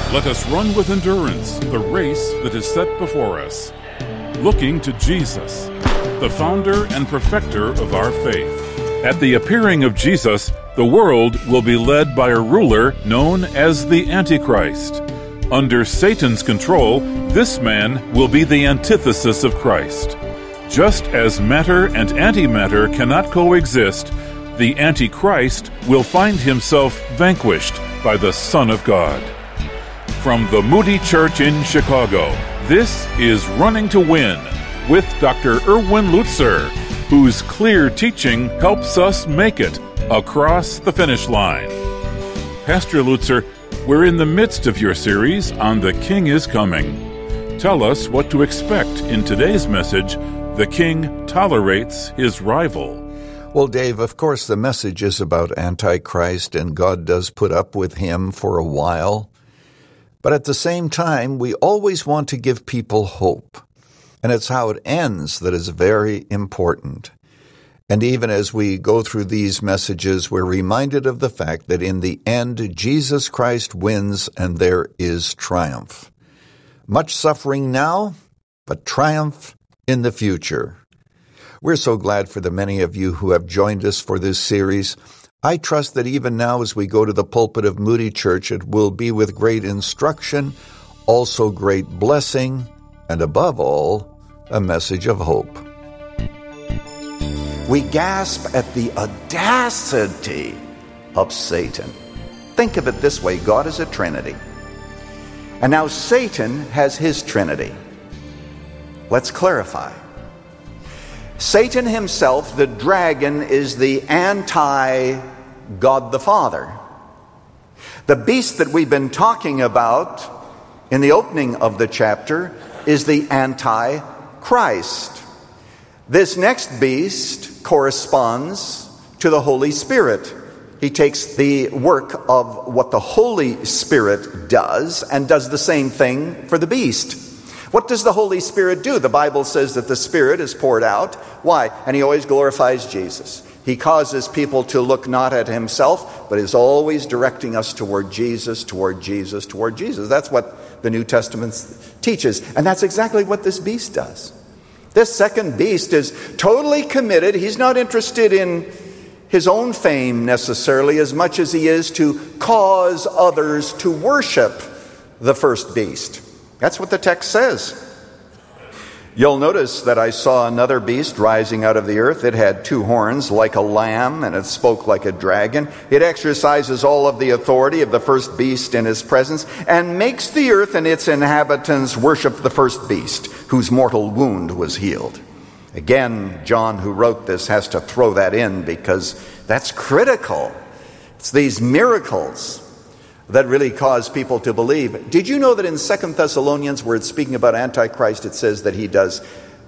Let us run with endurance the race that is set before us, looking to Jesus, the founder and perfecter of our faith. At the appearing of Jesus, the world will be led by a ruler known as the Antichrist. Under Satan's control, this man will be the antithesis of Christ. Just as matter and antimatter cannot coexist, the Antichrist will find himself vanquished by the Son of God. From the Moody Church in Chicago, this is Running to Win with Dr. Erwin Lutzer, whose clear teaching helps us make it across the finish line. Pastor Lutzer, we're in the midst of your series on The King is Coming. Tell us what to expect in today's message, The King Tolerates His Rival. Well, Dave, of course the message is about Antichrist, and God does put up with him for a while. But at the same time, we always want to give people hope. And it's how it ends that is very important. And even as we go through these messages, we're reminded of the fact that in the end, Jesus Christ wins and there is triumph. Much suffering now, but triumph in the future. We're so glad for the many of you who have joined us for this series. I trust that even now as we go to the pulpit of Moody Church, it will be with great instruction, also great blessing, and above all, a message of hope. We gasp at the audacity of Satan. Think of it this way, God is a Trinity. And now Satan has his Trinity. Let's clarify. Satan himself, the dragon, is the anti-God the Father. The beast that we've been talking about in the opening of the chapter is the Antichrist. This next beast corresponds to the Holy Spirit. He takes the work of what the Holy Spirit does and does the same thing for the beast. What does the Holy Spirit do? The Bible says that the Spirit is poured out. Why? And he always glorifies Jesus. He causes people to look not at himself, but is always directing us toward Jesus, toward Jesus, toward Jesus. That's what the New Testament teaches. And that's exactly what this beast does. This second beast is totally committed. He's not interested in his own fame necessarily as much as he is to cause others to worship the first beast. That's what the text says. You'll notice that I saw another beast rising out of the earth. It had 2 horns like a lamb, and it spoke like a dragon. It exercises all of the authority of the first beast in his presence, and makes the earth and its inhabitants worship the first beast, whose mortal wound was healed. Again, John, who wrote this, has to throw that in because that's critical. It's these miracles that really cause people to believe. Did you know that in 2 Thessalonians, where it's speaking about Antichrist, it says that he does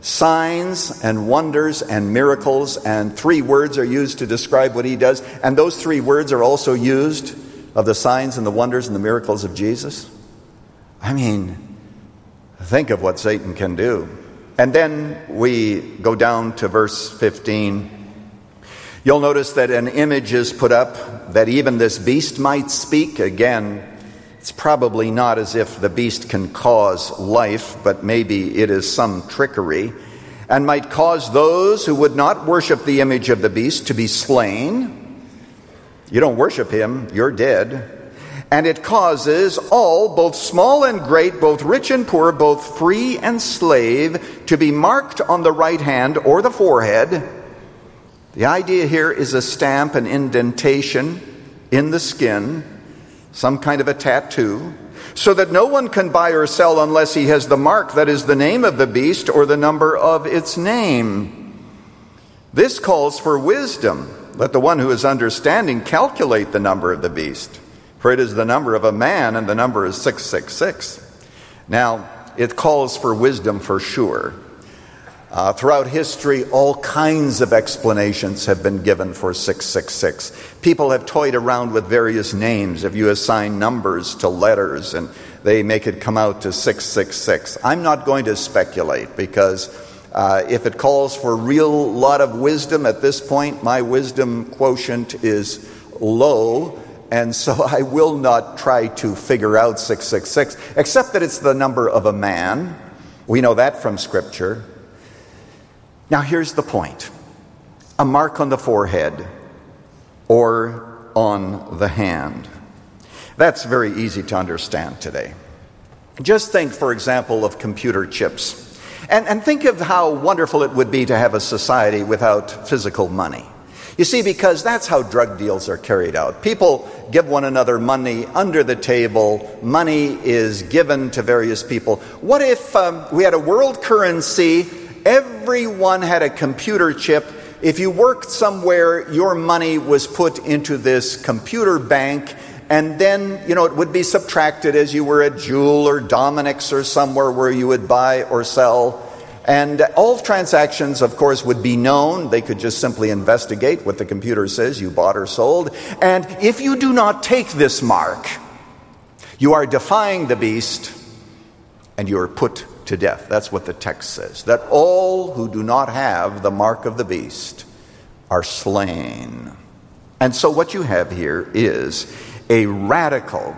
signs and wonders and miracles, and 3 words are used to describe what he does, and those 3 words are also used of the signs and the wonders and the miracles of Jesus? I mean, think of what Satan can do. And then we go down to verse 15. You'll notice that an image is put up that even this beast might speak. Again, it's probably not as if the beast can cause life, but maybe it is some trickery, and might cause those who would not worship the image of the beast to be slain. You don't worship him, you're dead. And it causes all, both small and great, both rich and poor, both free and slave, to be marked on the right hand or the forehead. The idea here is a stamp, an indentation in the skin, some kind of a tattoo, so that no one can buy or sell unless he has the mark, that is the name of the beast or the number of its name. This calls for wisdom. Let the one who is understanding calculate the number of the beast, for it is the number of a man, and the number is 666. Now, it calls for wisdom for sure. Throughout history, all kinds of explanations have been given for 666. People have toyed around with various names. If you assign numbers to letters, and they make it come out to 666. I'm not going to speculate, because if it calls for a real lot of wisdom at this point, my wisdom quotient is low, and so I will not try to figure out 666, except that it's the number of a man. We know that from Scripture. Now here's the point. A mark on the forehead or on the hand. That's very easy to understand today. Just think, for example, of computer chips. And think of how wonderful it would be to have a society without physical money. You see, because that's how drug deals are carried out. People give one another money under the table. Money is given to various people. What if we had a world currency, everyone had a computer chip? If you worked somewhere, your money was put into this computer bank, and then, it would be subtracted as you were at Jewel or Dominic's or somewhere where you would buy or sell. And all transactions, of course, would be known. They could just simply investigate what the computer says you bought or sold. And if you do not take this mark, you are defying the beast and you are put to death. That's what the text says. That all who do not have the mark of the beast are slain. And so what you have here is a radical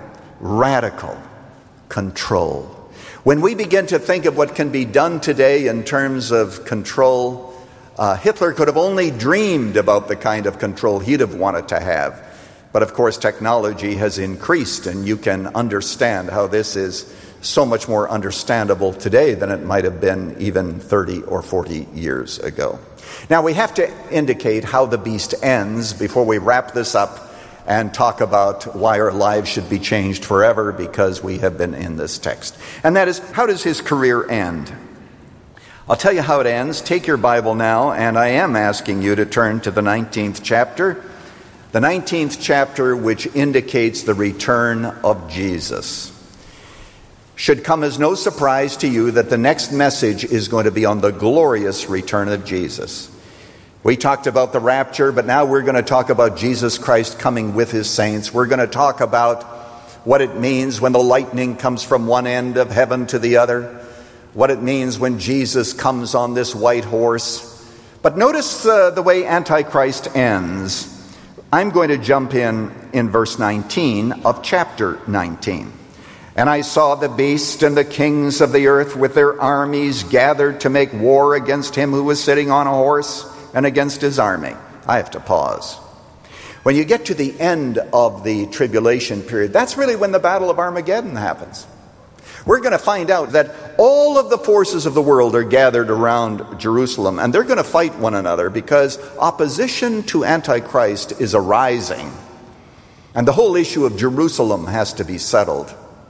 control. When we begin to think of what can be done today in terms of control, Hitler could have only dreamed about the kind of control he'd have wanted to have. But of course, technology has increased, and you can understand how this is so much more understandable today than it might have been even 30 or 40 years ago. Now, we have to indicate how the beast ends before we wrap this up and talk about why our lives should be changed forever, because we have been in this text. And that is, how does his career end? I'll tell you how it ends. Take your Bible now, and I am asking you to turn to the 19th chapter. The 19th chapter, which indicates the return of Jesus. Should come as no surprise to you that the next message is going to be on the glorious return of Jesus. We talked about the rapture, but now we're going to talk about Jesus Christ coming with his saints. We're going to talk about what it means when the lightning comes from one end of heaven to the other, what it means when Jesus comes on this white horse. But notice the way Antichrist ends. I'm going to jump in verse 19 of chapter 19. And I saw the beast and the kings of the earth with their armies gathered to make war against him who was sitting on a horse and against his army. I have to pause. When you get to the end of the tribulation period, that's really when the Battle of Armageddon happens. We're going to find out that all of the forces of the world are gathered around Jerusalem, and they're going to fight one another because opposition to Antichrist is arising. And the whole issue of Jerusalem has to be settled.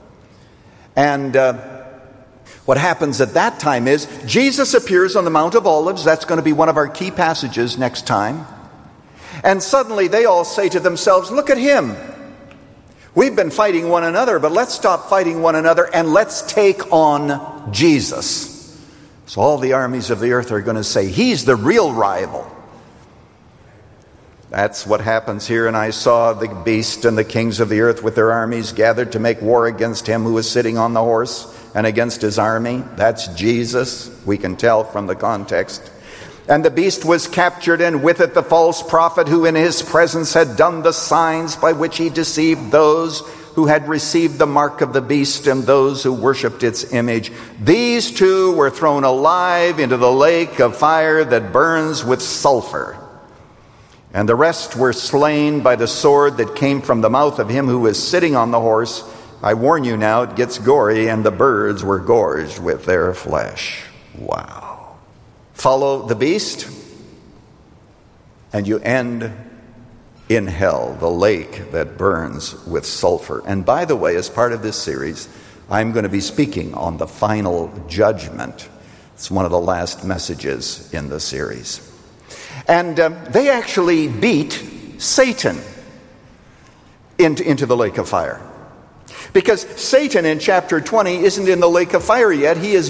And what happens at that time is Jesus appears on the Mount of Olives. That's going to be one of our key passages next time. And suddenly they all say to themselves, look at him. We've been fighting one another, but let's stop fighting one another and let's take on Jesus. So all the armies of the earth are going to say, he's the real rival. That's what happens here. And I saw the beast and the kings of the earth with their armies gathered to make war against him who was sitting on the horse and against his army. That's Jesus, we can tell from the context. And the beast was captured, and with it the false prophet who in his presence had done the signs by which he deceived those who had received the mark of the beast and those who worshipped its image. These two were thrown alive into the lake of fire that burns with sulfur. And the rest were slain by the sword that came from the mouth of him who was sitting on the horse. I warn you now, it gets gory, and the birds were gorged with their flesh. Wow. Follow the beast, and you end in hell, the lake that burns with sulfur. And by the way, as part of this series, I'm going to be speaking on the final judgment. It's one of the last messages in the series. And they actually beat Satan into the lake of fire. Because Satan in chapter 20 isn't in the lake of fire yet. He is